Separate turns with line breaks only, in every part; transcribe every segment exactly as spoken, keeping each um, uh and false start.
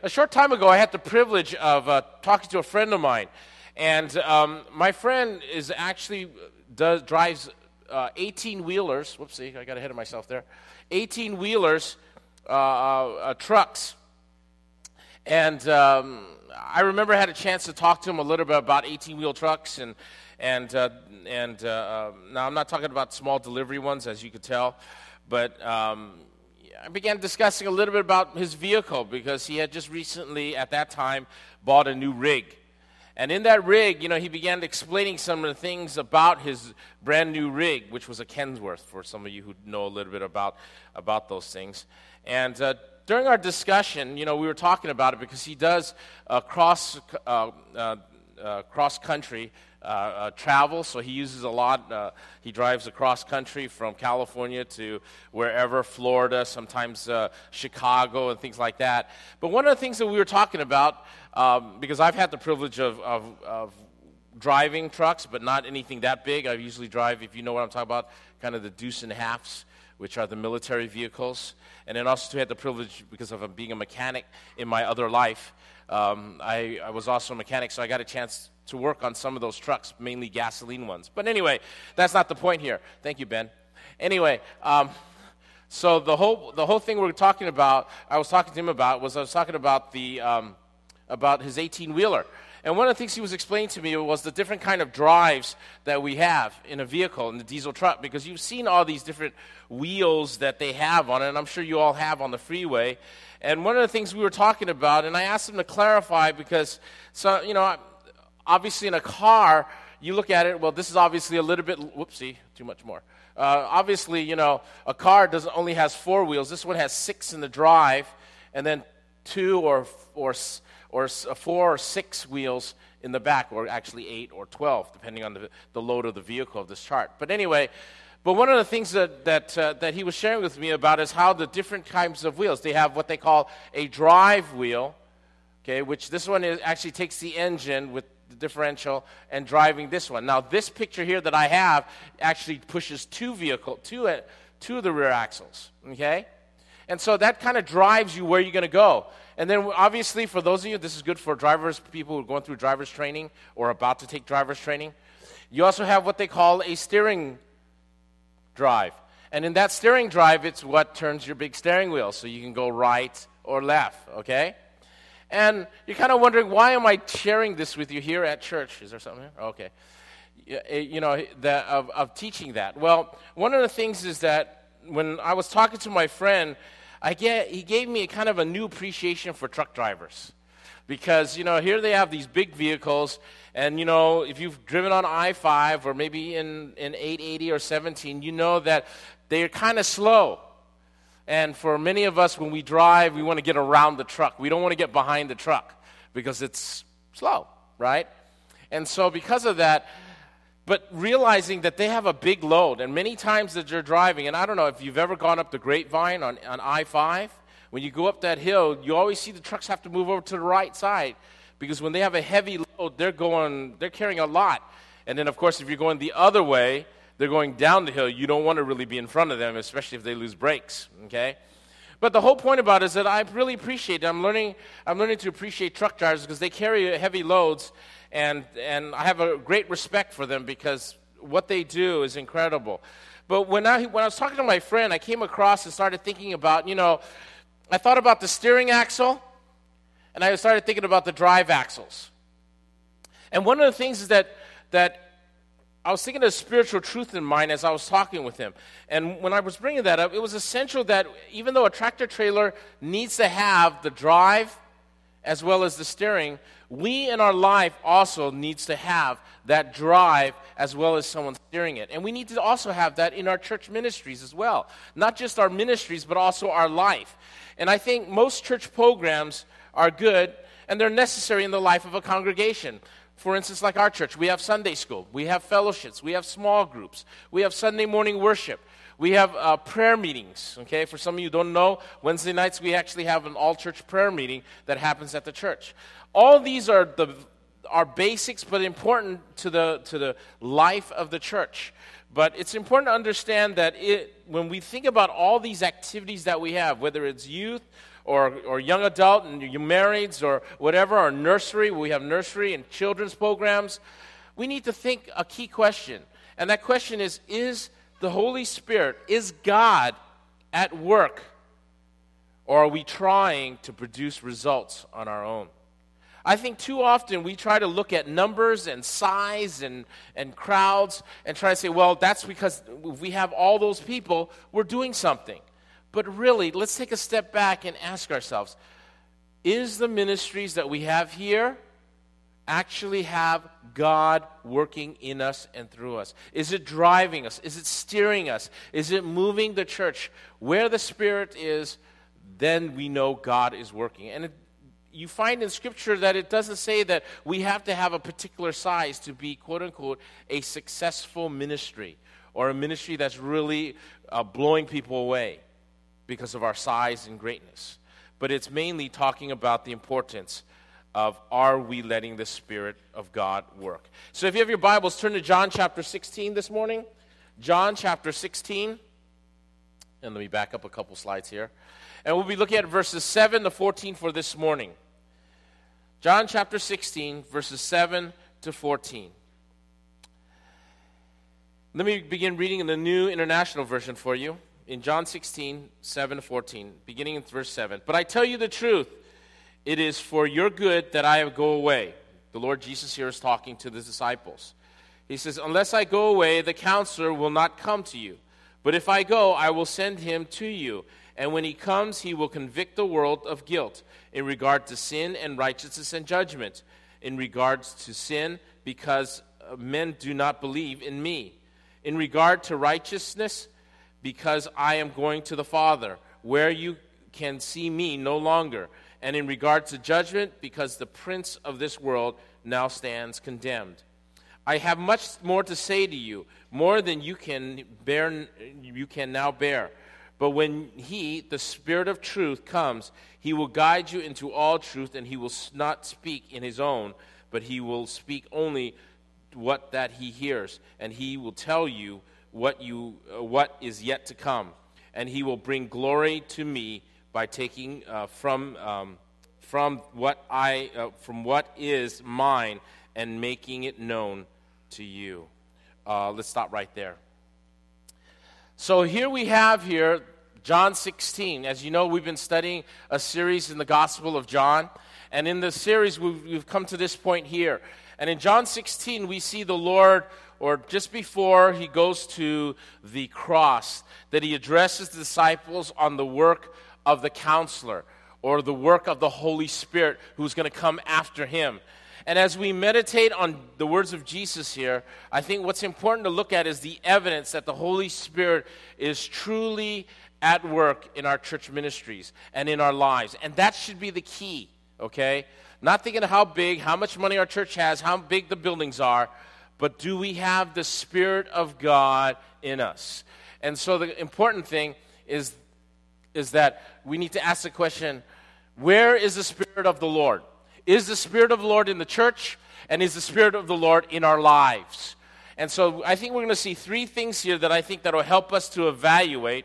a short time ago, I had the privilege of uh, talking to a friend of mine, and um, my friend is actually does drives uh, eighteen-wheelers. Whoopsie, I got ahead of myself there. eighteen-wheelers, uh, uh, trucks, and um, I remember I had a chance to talk to him a little bit about eighteen-wheel trucks, and and uh, and uh, uh, now I'm not talking about small delivery ones, as you could tell, but um, I began discussing a little bit about his vehicle because he had just recently, at that time, bought a new rig. And in that rig, you know, he began explaining some of the things about his brand new rig, which was a Kenworth, for some of you who know a little bit about, about those things. And uh, during our discussion, you know, we were talking about it because he does uh, cross uh, uh, uh, cross country uh, uh, travel, so he uses a lot. Uh, he drives across country from California to wherever, Florida, sometimes uh, Chicago, and things like that. But one of the things that we were talking about, um, because I've had the privilege of, of, of driving trucks, but not anything that big. I usually drive, if you know what I'm talking about, kind of the deuce and a halves, which are the military vehicles. And then also had the privilege, because of being a mechanic in my other life, um, I, I was also a mechanic, so I got a chance to work on some of those trucks, mainly gasoline ones. But anyway, that's not the point here. Thank you, Ben. Anyway, um, so the whole the whole thing we were talking about, I was talking to him about, was I was talking about the um, about his eighteen-wheeler. And one of the things he was explaining to me was the different kind of drives that we have in a vehicle, in the diesel truck, because you've seen all these different wheels that they have on it, and I'm sure you all have on the freeway. And one of the things we were talking about, and I asked him to clarify, because, so you know, obviously in a car, you look at it, well, this is obviously a little bit, whoopsie, too much more. Uh, obviously, you know, a car doesn't only has four wheels. This one has six in the drive, and then two or or or four or six wheels in the back, or actually eight or twelve, depending on the, the load of the vehicle of this chart. But anyway, but one of the things that that uh, that he was sharing with me about is how the different kinds of wheels, they have what they call a drive wheel, okay, which this one is, actually takes the engine with the differential and driving this one. Now, this picture here that I have actually pushes two vehicle, two, uh, two of the rear axles, okay? And so that kind of drives you where you're going to go. And then obviously for those of you, this is good for drivers, people who are going through driver's training or about to take driver's training. You also have what they call a steering drive. And in that steering drive, it's what turns your big steering wheel, so you can go right or left, okay? And you're kind of wondering, why am I sharing this with you here at church? Is there something here? Okay. You know, the, of, of teaching that. Well, one of the things is that when I was talking to my friend, I get, he gave me a kind of a new appreciation for truck drivers. Because, you know, here they have these big vehicles, and, you know, if you've driven on I five or maybe in, in eight eighty or seventeen, you know that they're kind of slow. And for many of us, when we drive, we want to get around the truck. We don't want to get behind the truck because it's slow, right? And so because of that, but realizing that they have a big load, and many times that you're driving, and I don't know if you've ever gone up the Grapevine on, on I five, when you go up that hill, you always see the trucks have to move over to the right side because when they have a heavy load, they're going, they're carrying a lot. And then, of course, if you're going the other way, they're going down the hill. You don't want to really be in front of them, especially if they lose brakes, okay? But the whole point about it is that I really appreciate it. I'm learning, I'm learning to appreciate truck drivers because they carry heavy loads, and, and I have a great respect for them because what they do is incredible. But when I, when I was talking to my friend, I came across and started thinking about, you know, I thought about the steering axle, and I started thinking about the drive axles. And one of the things is that that I was thinking of spiritual truth in mind as I was talking with him. And when I was bringing that up, it was essential that even though a tractor trailer needs to have the drive as well as the steering, we in our life also needs to have that drive as well as someone steering it. And we need to also have that in our church ministries as well. Not just our ministries, but also our life. And I think most church programs are good, and they're necessary in the life of a congregation. For instance, like our church, we have Sunday school, we have fellowships, we have small groups, we have Sunday morning worship, we have uh, prayer meetings, okay? For some of you who don't know, Wednesday nights we actually have an all-church prayer meeting that happens at the church. All these are the are basics, but important to the to the life of the church. But it's important to understand that it, when we think about all these activities that we have, whether it's youth or or young adult and you marrieds or whatever, or nursery, we have nursery and children's programs, we need to think a key question. And that question is, is the Holy Spirit, is God at work, or are we trying to produce results on our own? I think too often we try to look at numbers and size and, and crowds and try to say, well, that's because if we have all those people, we're doing something. But really, let's take a step back and ask ourselves, is the ministries that we have here actually have God working in us and through us? Is it driving us? Is it steering us? Is it moving the church? Where the Spirit is, then we know God is working. And it, you find in Scripture that it doesn't say that we have to have a particular size to be, quote-unquote, a successful ministry or a ministry that's really uh, blowing people away because of our size and greatness. But it's mainly talking about the importance of, are we letting the Spirit of God work? So if you have your Bibles, turn to John chapter sixteen this morning. John chapter sixteen. And let me back up a couple slides here. And we'll be looking at verses seven to fourteen for this morning. John chapter sixteen, verses seven to fourteen. Let me begin reading in the New International Version for you. In John sixteen, seven to fourteen, beginning in verse seven. But I tell you the truth, it is for your good that I go away. The Lord Jesus here is talking to the disciples. He says, unless I go away, the counselor will not come to you. But if I go, I will send him to you. And when he comes, he will convict the world of guilt in regard to sin and righteousness and judgment. In regards to sin, because men do not believe in me. In regard to righteousness, because I am going to the Father, where you can see me no longer. And in regard to judgment, because the prince of this world now stands condemned. I have much more to say to you, more than you can bear, you can now bear. But when he, the Spirit of truth, comes, he will guide you into all truth, and he will not speak in his own, but he will speak only what that he hears, and he will tell you what you uh, what is yet to come, and he will bring glory to me by taking uh, from um, from what I uh, from what is mine and making it known to you. Uh, let's stop right there. So here we have here John sixteen. As you know, we've been studying a series in the Gospel of John, and in the series we've, we've come to this point here. And in John sixteen, we see the Lord, or just before he goes to the cross, that he addresses the disciples on the work of the counselor, or the work of the Holy Spirit who's going to come after him. And as we meditate on the words of Jesus here, I think what's important to look at is the evidence that the Holy Spirit is truly at work in our church ministries and in our lives. And that should be the key, okay? Not thinking of how big, how much money our church has, how big the buildings are, but do we have the Spirit of God in us? And so the important thing is, is that we need to ask the question, where is the Spirit of the Lord? Is the Spirit of the Lord in the church? And is the Spirit of the Lord in our lives? And so I think we're going to see three things here that I think that will help us to evaluate.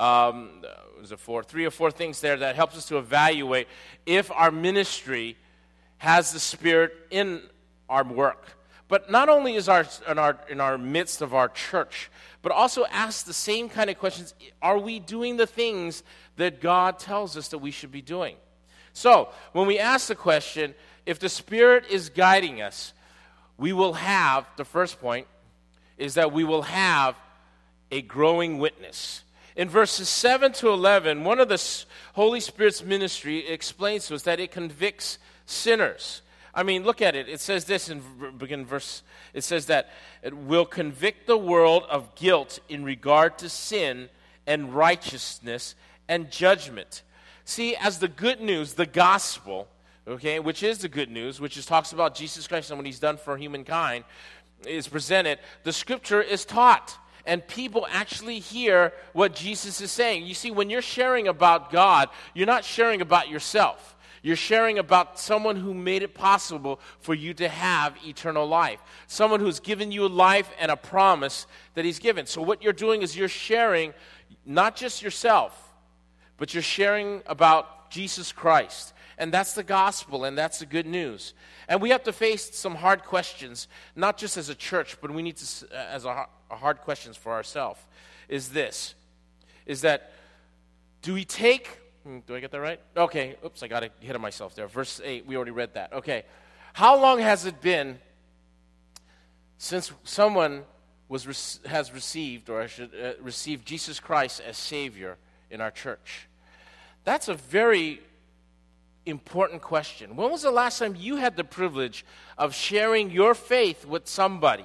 Um, is it four? Three or four things there that helps us to evaluate if our ministry has the Spirit in our work. But not only is our in our in our midst of our church, but also ask the same kind of questions. Are we doing the things that God tells us that we should be doing? So, when we ask the question, if the Spirit is guiding us, we will have, the first point, is that we will have a growing witness. In verses seven to eleven, one of the Holy Spirit's ministry explains to us that it convicts sinners. I mean, look at it. It says this in begin verse. It says that it will convict the world of guilt in regard to sin and righteousness and judgment. See, as the good news, the gospel, okay, which is the good news, which is talks about Jesus Christ and what he's done for humankind, is presented, the scripture is taught. And people actually hear what Jesus is saying. You see, when you're sharing about God, you're not sharing about yourself. You're sharing about someone who made it possible for you to have eternal life. Someone who's given you life and a promise that he's given. So what you're doing is you're sharing not just yourself, but you're sharing about Jesus Christ. And that's the gospel, and that's the good news. And we have to face some hard questions, not just as a church, but we need to, as a, a hard questions for ourselves, is this, is that do we take, do I get that right? Okay, oops, I got ahead of myself there. Verse eight, we already read that. Okay, how long has it been since someone was has received, or I should uh, receive Jesus Christ as Savior in our church? That's a very important question. When was the last time you had the privilege of sharing your faith with somebody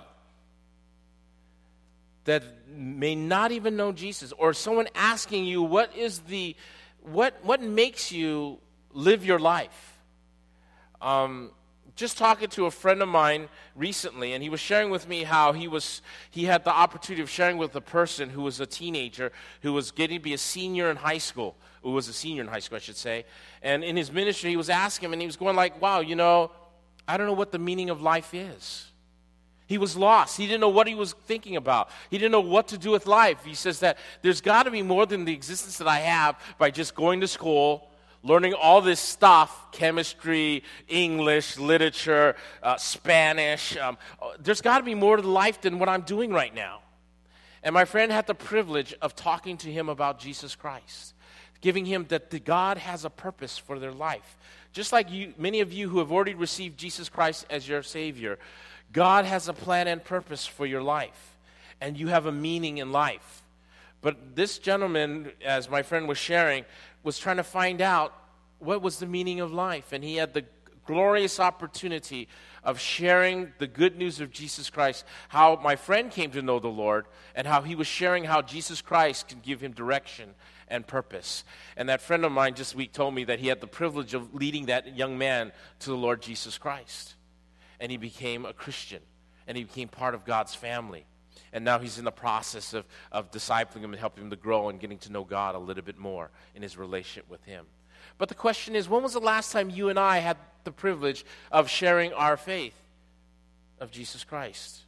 that may not even know Jesus, or someone asking you what is the what what makes you live your life? Um, just talking to a friend of mine recently, and he was sharing with me how he was he had the opportunity of sharing with a person who was a teenager who was getting to be a senior in high school, who was a senior in high school, I should say. And in his ministry, he was asking him, and he was going like, wow, you know, I don't know what the meaning of life is. He was lost. He didn't know what he was thinking about. He didn't know what to do with life. He says that there's got to be more than the existence that I have by just going to school, learning all this stuff, chemistry, English, literature, uh, Spanish. Um, there's got to be more to life than what I'm doing right now. And my friend had the privilege of talking to him about Jesus Christ, giving him that the God has a purpose for their life. Just like you, many of you who have already received Jesus Christ as your Savior, God has a plan and purpose for your life, and you have a meaning in life. But this gentleman, as my friend was sharing, was trying to find out what was the meaning of life, and he had the glorious opportunity of sharing the good news of Jesus Christ, how my friend came to know the Lord, and how he was sharing how Jesus Christ can give him direction and purpose. And that friend of mine this week told me that he had the privilege of leading that young man to the Lord Jesus Christ. And he became a Christian, and he became part of God's family. And now he's in the process of, of discipling him and helping him to grow and getting to know God a little bit more in his relationship with him. But the question is, when was the last time you and I had the privilege of sharing our faith of Jesus Christ?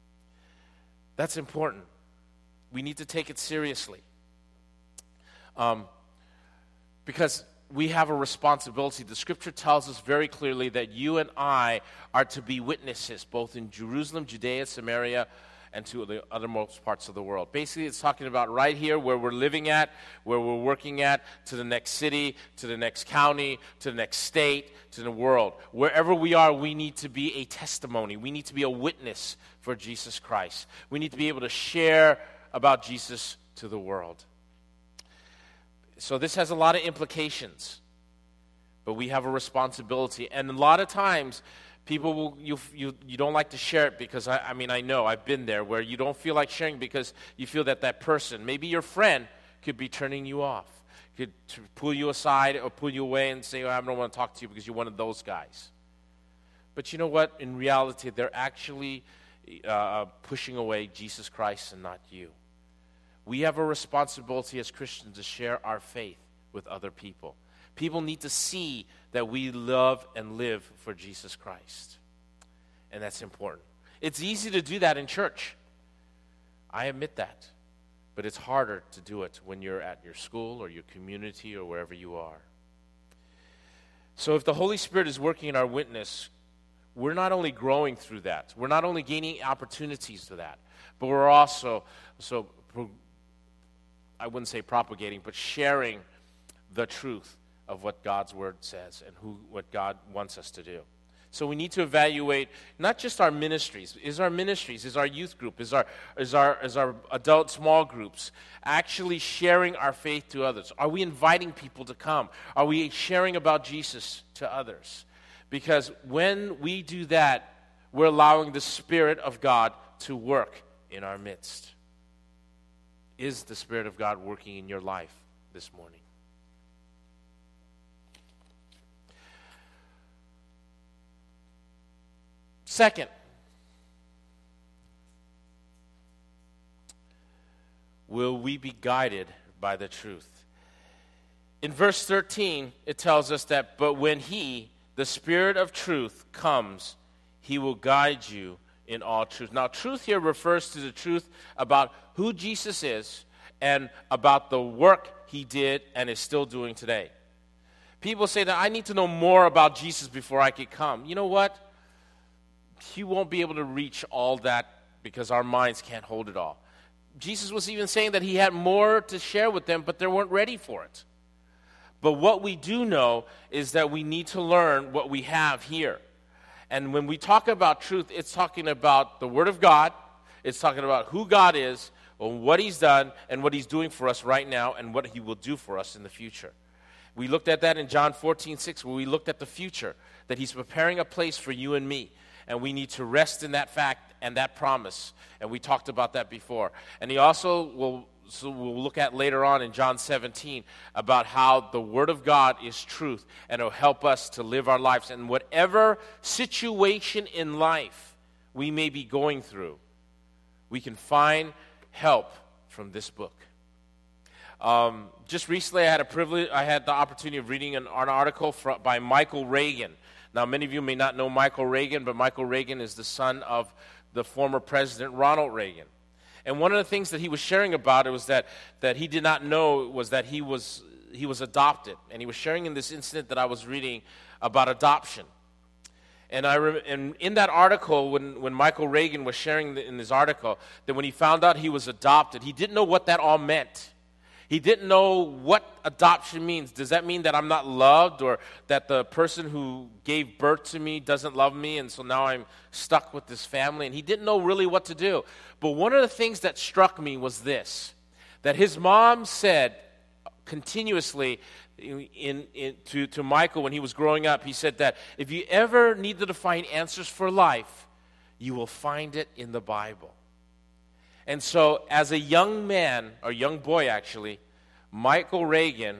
That's important. We need to take it seriously. Um, because we have a responsibility. The scripture tells us very clearly that you and I are to be witnesses, both in Jerusalem, Judea, Samaria, and to the othermost parts of the world. Basically, it's talking about right here where we're living at, where we're working at, to the next city, to the next county, to the next state, to the world. Wherever we are, we need to be a testimony. We need to be a witness for Jesus Christ. We need to be able to share about Jesus to the world. So this has a lot of implications, but we have a responsibility. And a lot of times, people will, you you you don't like to share it because, I, I mean, I know, I've been there, where you don't feel like sharing because you feel that that person, maybe your friend, could be turning you off, could t- pull you aside or pull you away and say, oh, I don't want to talk to you because you're one of those guys. But you know what? In reality, they're actually uh, pushing away Jesus Christ and not you. We have a responsibility as Christians to share our faith with other people. People need to see that we love and live for Jesus Christ. And that's important. It's easy to do that in church. I admit that. But it's harder to do it when you're at your school or your community or wherever you are. So if the Holy Spirit is working in our witness, we're not only growing through that. We're not only gaining opportunities to that. But we're also, so I wouldn't say propagating, but sharing the truth of what God's Word says and who what God wants us to do. So we need to evaluate not just our ministries. Is our ministries, is our youth group, is our is our is our adult small groups actually sharing our faith to others? Are we inviting people to come? Are we sharing about Jesus to others? Because when we do that, we're allowing the Spirit of God to work in our midst. Is the Spirit of God working in your life this morning? Second, will we be guided by the truth? In verse thirteen, it tells us that, but when He, the Spirit of truth, comes, He will guide you in all truth. Now, truth here refers to the truth about who Jesus is and about the work He did and is still doing today. People say that I need to know more about Jesus before I could come. You know what? You won't be able to reach all that because our minds can't hold it all. Jesus was even saying that he had more to share with them, but they weren't ready for it. But what we do know is that we need to learn what we have here. And when we talk about truth, it's talking about the Word of God. It's talking about who God is, and what he's done, and what he's doing for us right now, and what he will do for us in the future. We looked at that in John fourteen six, where we looked at the future, that he's preparing a place for you and me. And we need to rest in that fact and that promise. And we talked about that before. And he also will, so we'll look at later on in John seventeen about how the Word of God is truth, and it'll help us to live our lives. And whatever situation in life we may be going through, we can find help from this book. Um, just recently, I had a privilege. I had the opportunity of reading an, an article from, by Michael Reagan. Now, many of you may not know Michael Reagan, but Michael Reagan is the son of the former President Ronald Reagan. And one of the things that he was sharing about it was that that he did not know was that he was he was adopted, and he was sharing in this incident that I was reading about adoption. And I rem- and in that article, when, when Michael Reagan was sharing the, in his article, that when he found out he was adopted, he didn't know what that all meant. He didn't know what adoption means. Does that mean that I'm not loved, or that the person who gave birth to me doesn't love me, and so now I'm stuck with this family? And he didn't know really what to do. But one of the things that struck me was this, that his mom said continuously in, in, to, to Michael when he was growing up, he said that if you ever needed to find answers for life, you will find it in the Bible. And so as a young man, or young boy actually, Michael Reagan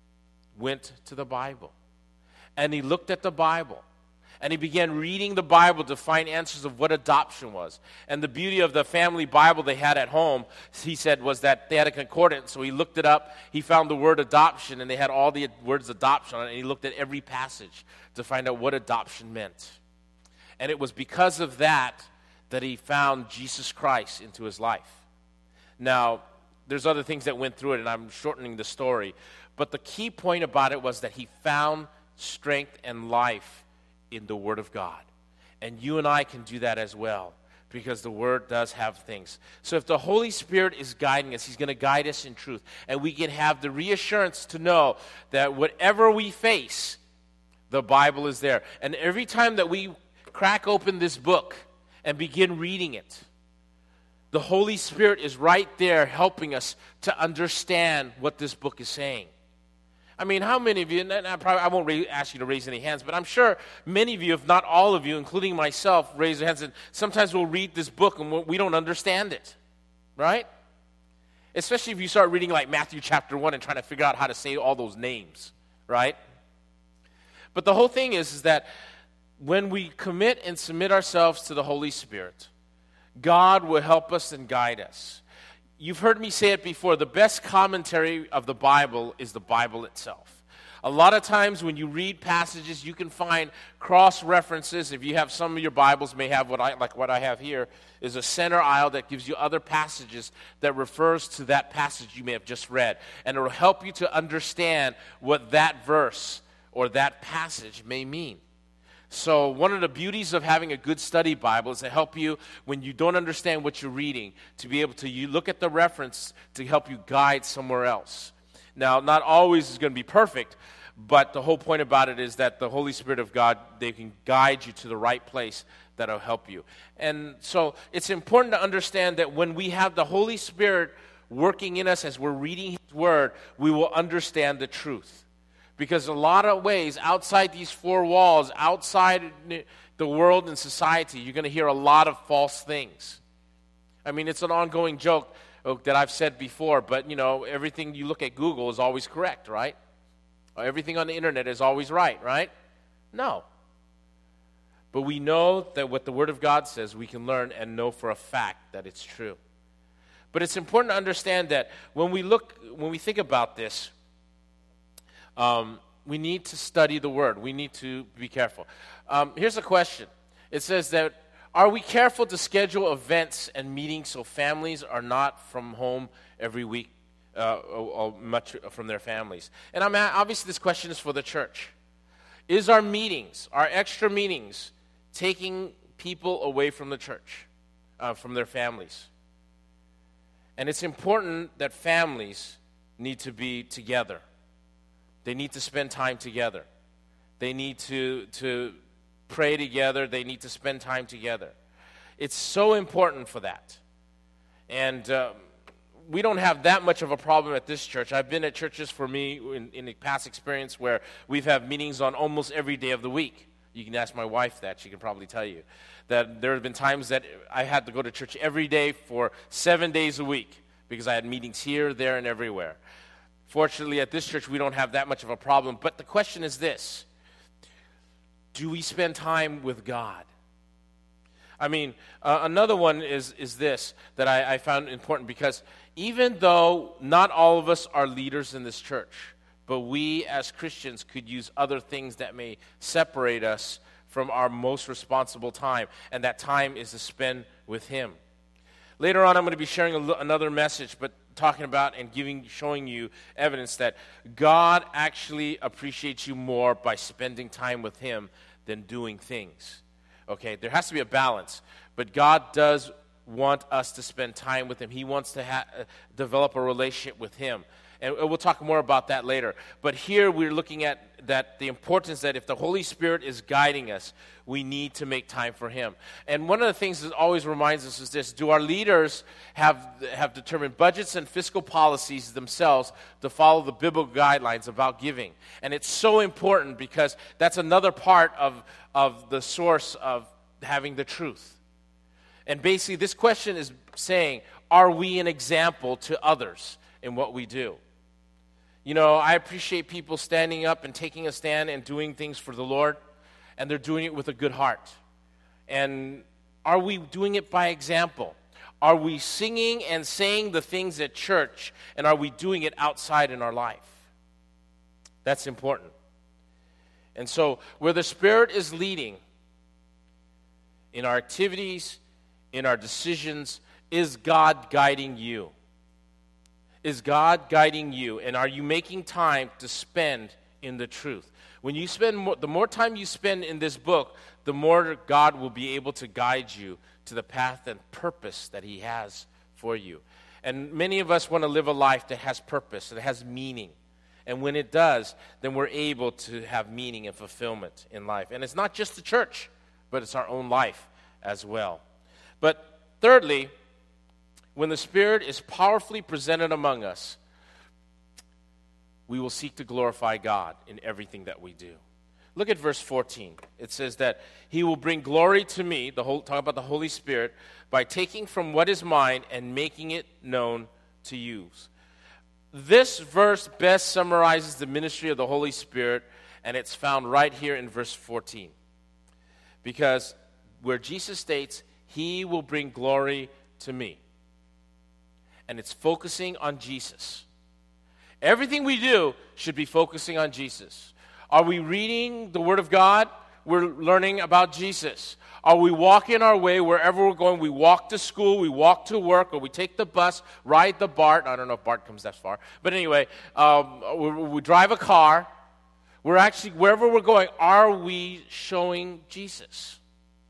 went to the Bible. And he looked at the Bible. And he began reading the Bible to find answers of what adoption was. And the beauty of the family Bible they had at home, he said, was that they had a concordance. So he looked it up. He found the word adoption, and they had all the words adoption on it. And he looked at every passage to find out what adoption meant. And it was because of that that he found Jesus Christ into his life. Now, there's other things that went through it, and I'm shortening the story. But the key point about it was that he found strength and life in the Word of God. And you and I can do that as well, because the Word does have things. So if the Holy Spirit is guiding us, he's going to guide us in truth. And we can have the reassurance to know that whatever we face, the Bible is there. And every time that we crack open this book and begin reading it, the Holy Spirit is right there helping us to understand what this book is saying. I mean, how many of you, and I, probably, I won't ra- ask you to raise any hands, but I'm sure many of you, if not all of you, including myself, raise your hands, and sometimes we'll read this book and we don't understand it, right? Especially if you start reading like Matthew chapter one and trying to figure out how to say all those names, right? But the whole thing is, is that when we commit and submit ourselves to the Holy Spirit, God will help us and guide us. You've heard me say it before, the best commentary of the Bible is the Bible itself. A lot of times when you read passages, you can find cross-references. If you have some of your Bibles, may have what I like what I have here, is a center aisle that gives you other passages that refers to that passage you may have just read. And it will help you to understand what that verse or that passage may mean. So one of the beauties of having a good study Bible is to help you when you don't understand what you're reading, to be able to you look at the reference to help you guide somewhere else. Now, not always is going to be perfect, but the whole point about it is that the Holy Spirit of God, they can guide you to the right place that will help you. And so it's important to understand that when we have the Holy Spirit working in us as we're reading His Word, we will understand the truth. Because a lot of ways, outside these four walls, outside the world and society, you're going to hear a lot of false things. I mean, it's an ongoing joke that I've said before, but, you know, everything you look at Google is always correct, right? Or everything on the internet is always right, right? No. But we know that what the Word of God says, we can learn and know for a fact that it's true. But it's important to understand that when we look, when we think about this, Um, we need to study the Word. We need to be careful. Um, here's a question. It says that, are we careful to schedule events and meetings so families are not from home every week, uh, uh, much from their families. And I'm at, obviously this question is for the church. Is our meetings, our extra meetings, taking people away from the church, uh, from their families? And it's important that families need to be together. They need to spend time together. They need to, to pray together. They need to spend time together. It's so important for that. And um, we don't have that much of a problem at this church. I've been at churches for me in, in the past experience where we've had meetings on almost every day of the week. You can ask my wife that. She can probably tell you that there have been times that I had to go to church every day for seven days a week because I had meetings here, there, and everywhere. Fortunately, at this church, we don't have that much of a problem. But the question is this: do we spend time with God? I mean, uh, another one is is this that I, I found important, because even though not all of us are leaders in this church, but we as Christians could use other things that may separate us from our most responsible time, and that time is to spend with Him. Later on, I'm going to be sharing a, another message, but talking about and giving, showing you evidence that God actually appreciates you more by spending time with Him than doing things. Okay, there has to be a balance, but God does want us to spend time with Him. He wants to ha- develop a relationship with Him. And we'll talk more about that later. But here we're looking at that the importance that if the Holy Spirit is guiding us, we need to make time for Him. And one of the things that always reminds us is this: do our leaders have have determined budgets and fiscal policies themselves to follow the biblical guidelines about giving? And it's so important because that's another part of, of the source of having the truth. And basically this question is saying, are we an example to others in what we do? You know, I appreciate people standing up and taking a stand and doing things for the Lord, and they're doing it with a good heart. And are we doing it by example? Are we singing and saying the things at church, and are we doing it outside in our life? That's important. And so, where the Spirit is leading in our activities, in our decisions, is God guiding you? Is God guiding you? And are you making time to spend in the truth? When you spend more, the more time you spend in this book, the more God will be able to guide you to the path and purpose that He has for you. And many of us want to live a life that has purpose, that has meaning. And when it does, then we're able to have meaning and fulfillment in life. And it's not just the church, but it's our own life as well. But thirdly, when the Spirit is powerfully presented among us, we will seek to glorify God in everything that we do. Look at verse fourteen. It says that He will bring glory to me, the whole, talk about the Holy Spirit, by taking from what is mine and making it known to you. This verse best summarizes the ministry of the Holy Spirit, and it's found right here in verse fourteen. Because where Jesus states, He will bring glory to me. And it's focusing on Jesus. Everything we do should be focusing on Jesus. Are we reading the Word of God? We're learning about Jesus. Are we walking our way wherever we're going? We walk to school, we walk to work, or we take the bus, ride the BART. I don't know if BART comes that far. But anyway, um, we, we drive a car. We're actually, wherever we're going, are we showing Jesus?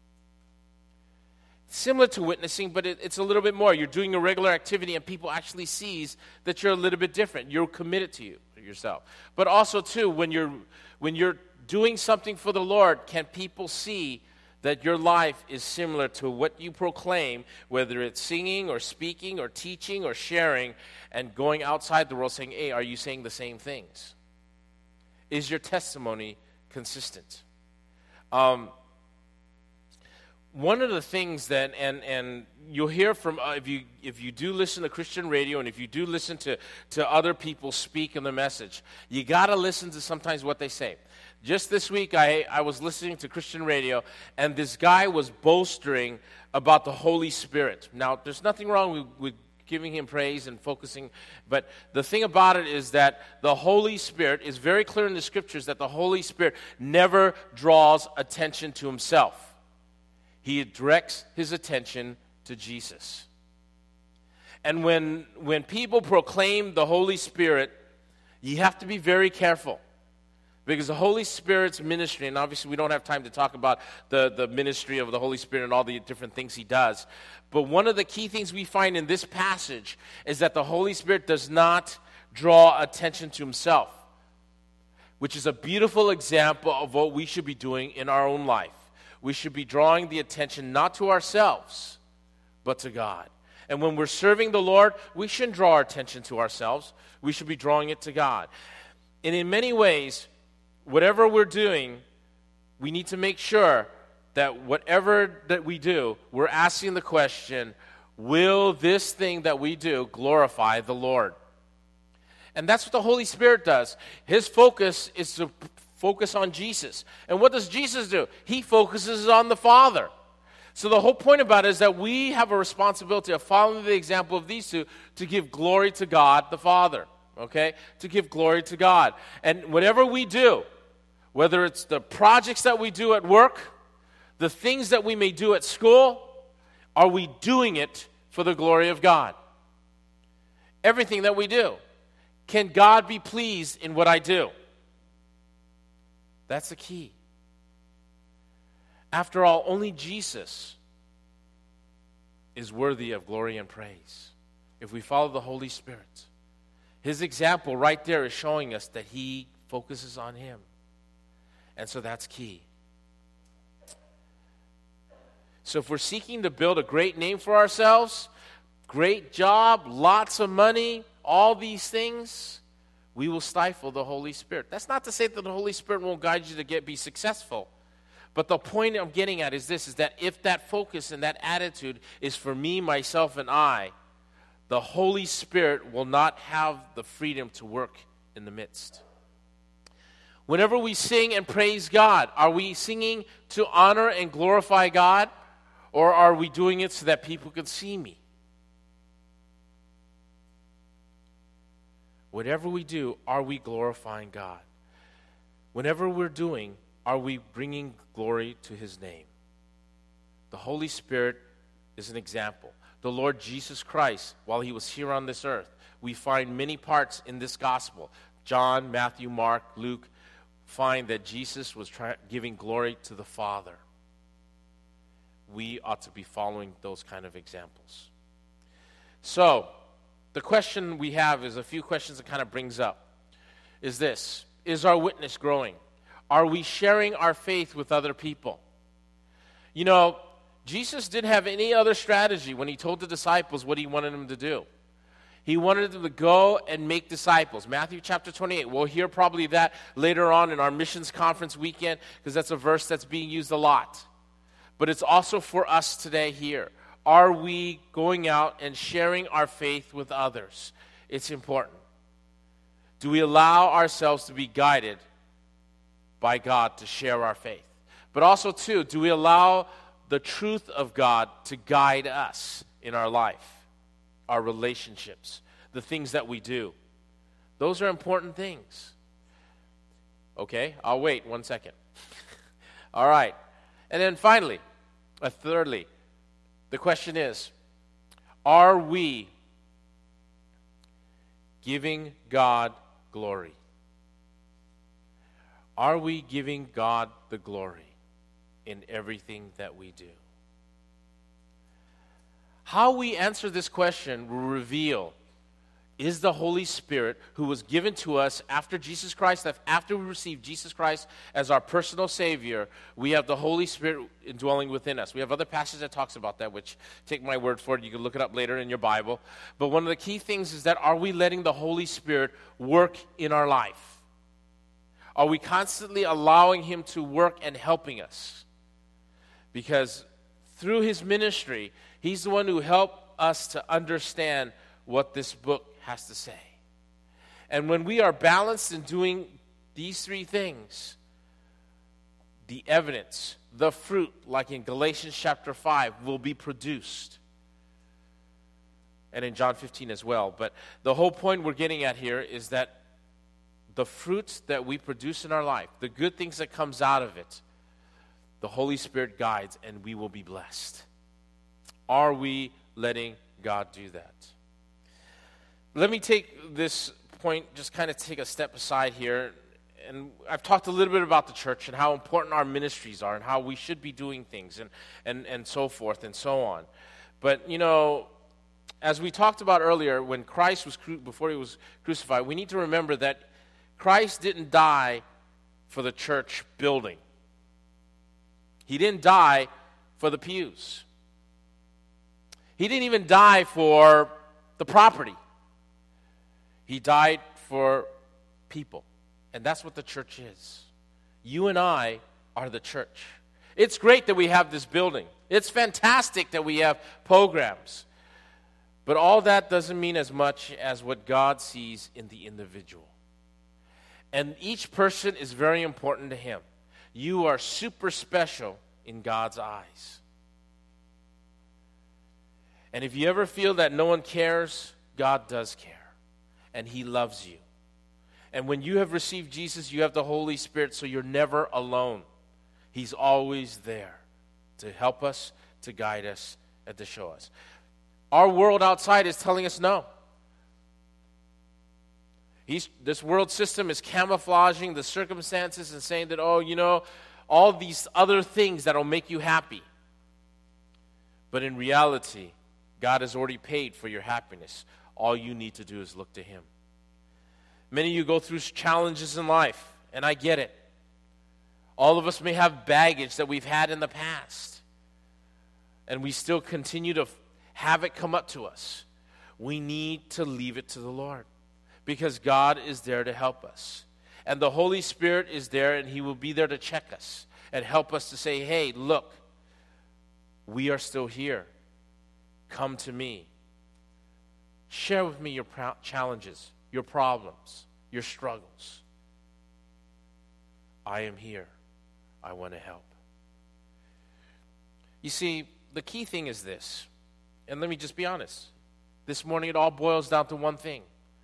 Similar to witnessing, but it, it's a little bit more. You're doing a regular activity and people actually sees that you're a little bit different. You're committed to you, yourself. But also, too, when you're when you're doing something for the Lord, can people see that your life is similar to what you proclaim, whether it's singing or speaking or teaching or sharing, and going outside the world saying, hey, are you saying the same things? Is your testimony consistent? Um One of the things that, and and you'll hear from, uh, if you if you do listen to Christian radio and if you do listen to, to other people speak in the message, you got to listen to sometimes what they say. Just this week, I, I was listening to Christian radio, and this guy was boasting about the Holy Spirit. Now, there's nothing wrong with, with giving Him praise and focusing, but the thing about it is that the Holy Spirit is very clear in the Scriptures that the Holy Spirit never draws attention to Himself. He directs His attention to Jesus. And when, when people proclaim the Holy Spirit, you have to be very careful. Because the Holy Spirit's ministry, and obviously we don't have time to talk about the, the ministry of the Holy Spirit and all the different things he does. But one of the key things we find in this passage is that the Holy Spirit does not draw attention to himself, which is a beautiful example of what we should be doing in our own life. We should be drawing the attention not to ourselves, but to God. And when we're serving the Lord, we shouldn't draw our attention to ourselves. We should be drawing it to God. And in many ways, whatever we're doing, we need to make sure that whatever that we do, we're asking the question, will this thing that we do glorify the Lord? And that's what the Holy Spirit does. His focus is to focus on Jesus. And what does Jesus do? He focuses on the Father. So the whole point about it is that we have a responsibility of following the example of these two to give glory to God the Father, okay? To give glory to God. And whatever we do, whether it's the projects that we do at work, the things that we may do at school, are we doing it for the glory of God? Everything that we do. Can God be pleased in what I do? That's the key. After all, only Jesus is worthy of glory and praise if we follow the Holy Spirit. His example right there is showing us that he focuses on him. And so that's key. So if we're seeking to build a great name for ourselves, great job, lots of money, all these things, we will stifle the Holy Spirit. That's not to say that the Holy Spirit won't guide you to get be successful. But the point I'm getting at is this, is that if that focus and that attitude is for me, myself, and I, the Holy Spirit will not have the freedom to work in the midst. Whenever we sing and praise God, are we singing to honor and glorify God, or are we doing it so that people can see me? Whatever we do, are we glorifying God? Whenever we're doing, are we bringing glory to his name? The Holy Spirit is an example. The Lord Jesus Christ, while he was here on this earth, we find many parts in this gospel. John, Matthew, Mark, Luke, find that Jesus was try- giving glory to the Father. We ought to be following those kind of examples. So, the question we have is a few questions it kind of brings up. Is this, is our witness growing? Are we sharing our faith with other people? You know, Jesus didn't have any other strategy when he told the disciples what he wanted them to do. He wanted them to go and make disciples. Matthew chapter twenty-eight. We'll hear probably that later on in our missions conference weekend because that's a verse that's being used a lot. But it's also for us today here. Are we going out and sharing our faith with others? It's important. Do we allow ourselves to be guided by God to share our faith? But also, too, do we allow the truth of God to guide us in our life? Our relationships, the things that we do. Those are important things. Okay, I'll wait one second. All right. And then finally, uh, thirdly, the question is, are we giving God glory? Are we giving God the glory in everything that we do? How we answer this question will reveal, is the Holy Spirit who was given to us after Jesus Christ, that after we received Jesus Christ as our personal Savior, we have the Holy Spirit indwelling within us. We have other passages that talks about that, which take my word for it. You can look it up later in your Bible. But one of the key things is that are we letting the Holy Spirit work in our life? Are we constantly allowing him to work and helping us? Because through his ministry, he's the one who helped us to understand what this book has to say. And when we are balanced in doing these three things, the evidence, the fruit, like in Galatians chapter five, will be produced. And in John fifteen as well. But the whole point we're getting at here is that the fruits that we produce in our life, the good things that comes out of it, the Holy Spirit guides and we will be blessed. Are we letting God do that? let me take this point, just kind of take a step aside here. And I've talked a little bit about the church and how important our ministries are and how we should be doing things and, and, and so forth and so on. But, you know, as we talked about earlier, when Christ was, cru- before he was crucified, we need to remember that Christ didn't die for the church building. He didn't die for the pews. He didn't even die for the property. He died for people. And that's what the church is. You and I are the church. It's great that we have this building. It's fantastic that we have programs. But all that doesn't mean as much as what God sees in the individual. And each person is very important to him. You are super special in God's eyes. And if you ever feel that no one cares, God does care. And he loves you. And when you have received Jesus, you have the Holy Spirit, so you're never alone. He's always there to help us, to guide us, and to show us. Our world outside is telling us no. He's, this world system is camouflaging the circumstances and saying that, oh, you know, all these other things that will make you happy. But in reality, God has already paid for your happiness. All you need to do is look to him. Many of you go through challenges in life, and I get it. All of us may have baggage that we've had in the past, and we still continue to have it come up to us. We need to leave it to the Lord, because God is there to help us. And the Holy Spirit is there, and he will be there to check us and help us to say, hey, look, we are still here. Come to me. Share with me your pro- challenges, your problems, your struggles. I am here. I want to help. You see, the key thing is this, and let me just be honest. This morning it all boils down to one thing.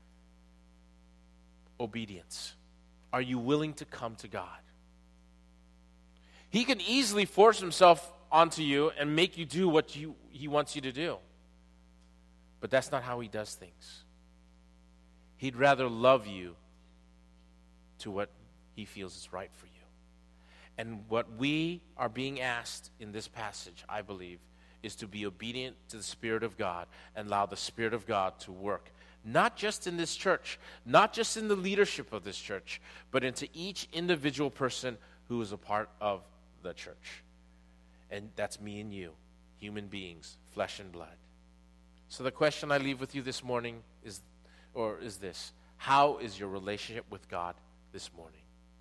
Obedience. Are you willing to come to God? He can easily force himself onto you and make you do what you, he wants you to do. But that's not how he does things. He'd rather love you to what he feels is right for you. And what we are being asked in this passage, I believe, is to be obedient to the Spirit of God and allow the Spirit of God to work. Not just in this church, not just in the leadership of this church, but into each individual person who is a part of the church. And that's me and you, human beings, flesh and blood. So the question I leave with you this morning is, or is this: how is your relationship with God this morning?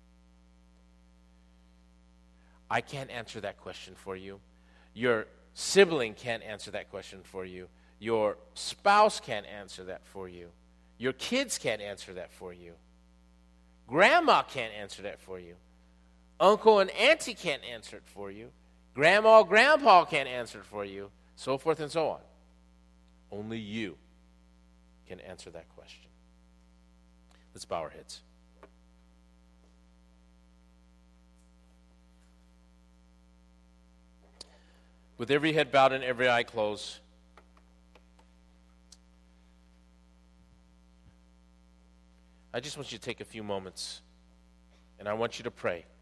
I can't answer that question for you. Your sibling can't answer that question for you. Your spouse can't answer that for you. Your kids can't answer that for you. Grandma can't answer that for you. Uncle and auntie can't answer it for you. Grandma or grandpa can't answer it for you. So forth and so on. Only you can answer that question. Let's bow our heads. With every head bowed and every eye closed, I just want you to take a few moments, and I want you to pray.